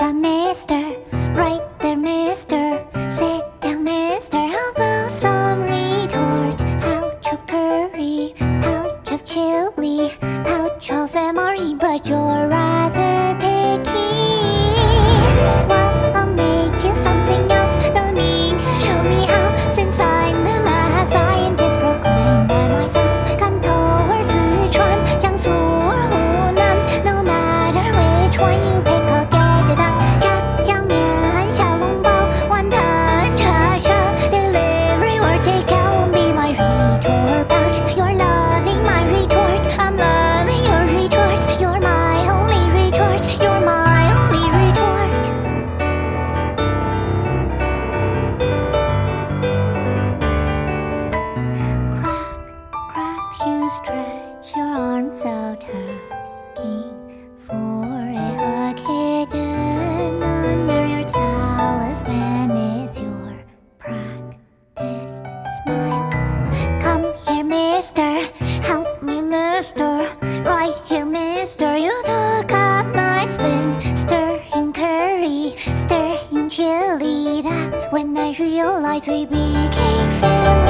about mister? Right there, mister. Sit down, mister. How about some retort? Pouch of curry, pouch of chili, pouch of MRE, but you're rather picky. Well, I'll make you something else. Don't need to show me how, since I'm the mad scientist. Proclaim by myself. 看透而四川，江苏而湖南。No matter which one you pick, I'll get it done. 炸酱面、小笼包、碗汤、叉烧 ，delivery or takeout won't be my retort pouch. You're loving my retort, I'm loving your retort. You're my only retort, you're my only retort. Crack, you stretch your arms out, asking for a hug. Hidden under your talisman is your practiced smile. Come here, mister, help me, mister. Right here, mister, you took up my spoon. Stirring curry, stirring chili. That's when I realized we became family.